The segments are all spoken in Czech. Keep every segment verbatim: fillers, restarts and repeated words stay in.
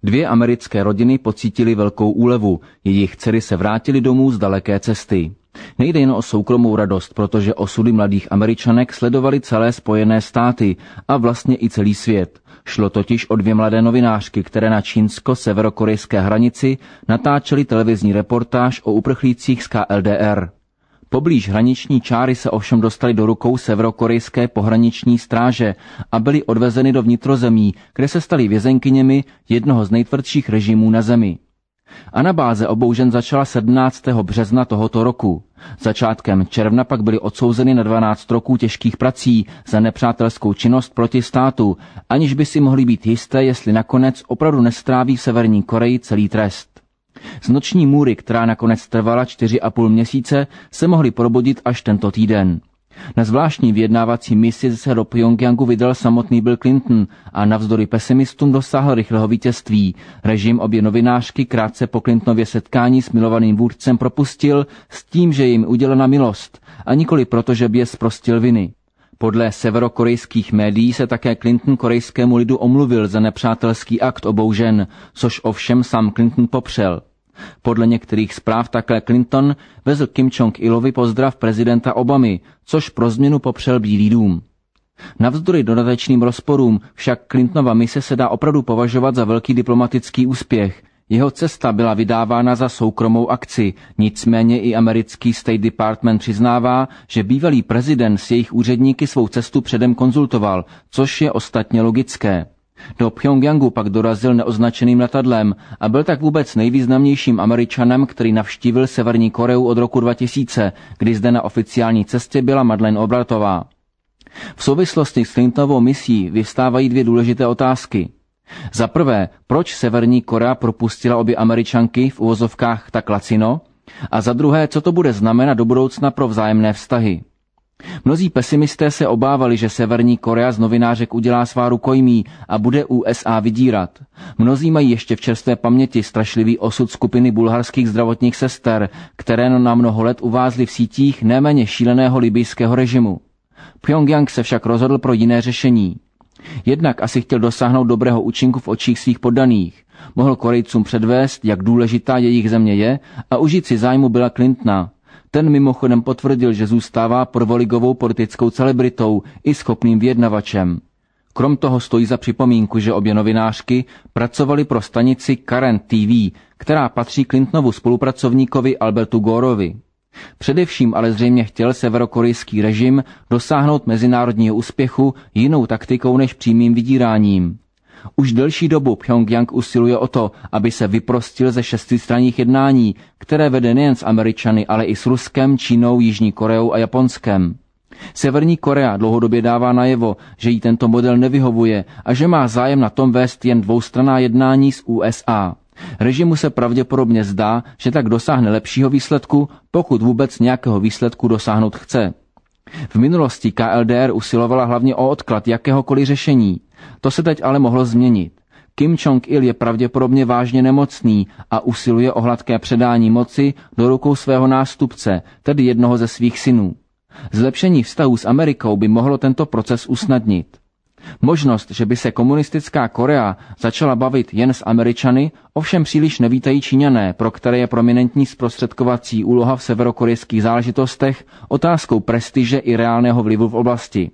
Dvě americké rodiny pocítily velkou úlevu, jejich dcery se vrátily domů z daleké cesty. Nejde jen o soukromou radost, protože osudy mladých Američanek sledovaly celé Spojené státy a vlastně i celý svět. Šlo totiž o dvě mladé novinářky, které na čínsko-severokorejské hranici natáčely televizní reportáž o uprchlících z K L D R. Poblíž hraniční čáry se ovšem dostali do rukou severokorejské pohraniční stráže a byly odvezeny do vnitrozemí, kde se staly vězenkyněmi jednoho z nejtvrdších režimů na zemi. Anabáze obou žen začala sedmnáctého března tohoto roku. Začátkem června pak byly odsouzeny na dvanáct roků těžkých prací za nepřátelskou činnost proti státu, aniž by si mohly být jisté, jestli nakonec opravdu nestráví v Severní Koreji celý trest. Z noční můry, která nakonec trvala čtyři a půl měsíce, se mohly probudit až tento týden. Na zvláštní vyjednávací misi se do Pjongjangu vydal samotný Bill Clinton a navzdory pesimistům dosáhl rychlého vítězství. Režim obě novinářky krátce po Clintonově setkání s milovaným vůdcem propustil s tím, že jim udělena milost, a nikoli proto, že by je zprostil viny. Podle severokorejských médií se také Clinton korejskému lidu omluvil za nepřátelský akt obou žen, což ovšem sám Clinton popřel. Podle některých zpráv také Clinton vezl Kim Jong-ilovi pozdrav prezidenta Obamy, což pro změnu popřel Bílý dům. Navzdory dodatečným rozporům však Clintonova mise se dá opravdu považovat za velký diplomatický úspěch. Jeho cesta byla vydávána za soukromou akci, nicméně i americký State Department přiznává, že bývalý prezident s jejich úředníky svou cestu předem konzultoval, což je ostatně logické. Do Pjongjangu pak dorazil neoznačeným letadlem a byl tak vůbec nejvýznamnějším Američanem, který navštívil Severní Koreu od roku dva tisíce, kdy zde na oficiální cestě byla Madeleine Albrightová. V souvislosti s Clintonovou misí vyvstávají dvě důležité otázky. Za prvé, proč Severní Korea propustila obě Američanky v uvozovkách tak lacino? A za druhé, co to bude znamenat do budoucna pro vzájemné vztahy? Mnozí pesimisté se obávali, že Severní Korea z novinářek udělá svá rukojmí a bude U S A vydírat. Mnozí mají ještě v čerstvé paměti strašlivý osud skupiny bulharských zdravotních sester, které na mnoho let uvázly v sítích neméně šíleného libyjského režimu. Pjongjang se však rozhodl pro jiné řešení. Jednak asi chtěl dosáhnout dobrého účinku v očích svých poddaných. Mohl Korejcům předvést, jak důležitá jejich země je, a užít si zájmu Billa Clintona. Ten mimochodem potvrdil, že zůstává prvoligovou politickou celebritou i schopným vyjednavačem. Krom toho stojí za připomínku, že obě novinářky pracovaly pro stanici Current T V, která patří Clintonovu spolupracovníkovi Albertu Goreovi. Především ale zřejmě chtěl severokorejský režim dosáhnout mezinárodního úspěchu jinou taktikou než přímým vydíráním. Už delší dobu Pjongjang usiluje o to, aby se vyprostil ze šestistranných jednání, které vede nejen s Američany, ale i s Ruskem, Čínou, Jižní Koreou a Japonskem. Severní Korea dlouhodobě dává najevo, že jí tento model nevyhovuje a že má zájem na tom vést jen dvoustranná jednání s U S A. Režimu se pravděpodobně zdá, že tak dosáhne lepšího výsledku, pokud vůbec nějakého výsledku dosáhnout chce. V minulosti K L D R usilovala hlavně o odklad jakéhokoliv řešení. To se teď ale mohlo změnit. Kim Jong-il je pravděpodobně vážně nemocný a usiluje o hladké předání moci do rukou svého nástupce, tedy jednoho ze svých synů. Zlepšení vztahů s Amerikou by mohlo tento proces usnadnit. Možnost, že by se komunistická Korea začala bavit jen s Američany, ovšem příliš nevítají Číňané, pro které je prominentní zprostředkovací úloha v severokorejských záležitostech otázkou prestiže i reálného vlivu v oblasti.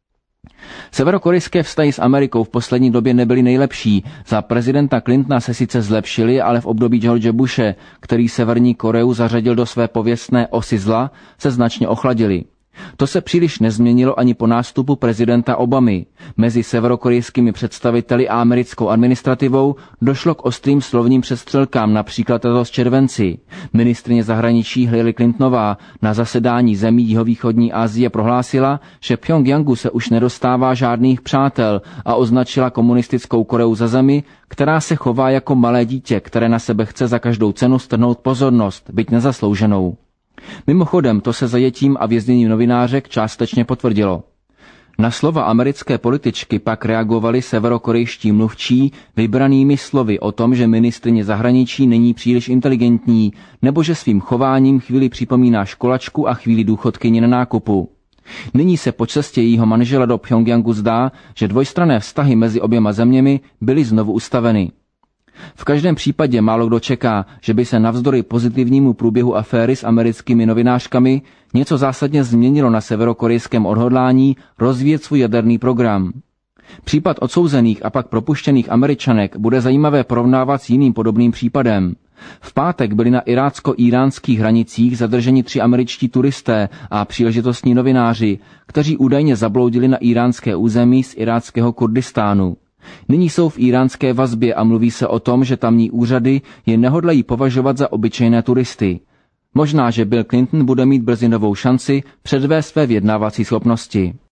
Severokorejské vztahy s Amerikou v poslední době nebyly nejlepší. Za prezidenta Clintona se sice zlepšily, ale v období George Bushe, který Severní Koreu zařadil do své pověstné osy zla, se značně ochladily. To se příliš nezměnilo ani po nástupu prezidenta Obamy. Mezi severokorejskými představiteli a americkou administrativou došlo k ostrým slovním přestřelkám, například tato z červenci. Ministryně zahraničí Hillary Clintonová na zasedání zemí jihovýchodní Asie prohlásila, že Pjongjangu se už nedostává žádných přátel a označila komunistickou Koreu za zemi, která se chová jako malé dítě, které na sebe chce za každou cenu strhnout pozornost, byť nezaslouženou. Mimochodem, to se zajetím a vězněním novinářek částečně potvrdilo. Na slova americké političky pak reagovali severokorejští mluvčí vybranými slovy o tom, že ministryně zahraničí není příliš inteligentní, nebo že svým chováním chvíli připomíná školačku a chvíli důchodkyni na nákupu. Nyní se po cestě jejího manžela do Pjongjangu zdá, že dvojstranné vztahy mezi oběma zeměmi byly znovu ustaveny. V každém případě málo kdo čeká, že by se navzdory pozitivnímu průběhu aféry s americkými novinářkami něco zásadně změnilo na severokorejském odhodlání rozvíjet svůj jaderný program. Případ odsouzených a pak propuštěných Američanek bude zajímavé porovnávat s jiným podobným případem. V pátek byli na irácko-íránských hranicích zadrženi tři američtí turisté a příležitostní novináři, kteří údajně zabloudili na íránské území z iráckého Kurdistánu. Nyní jsou v íránské vazbě a mluví se o tom, že tamní úřady je nehodlají považovat za obyčejné turisty. Možná, že Bill Clinton bude mít brzy novou šanci předvést své vyjednávací schopnosti.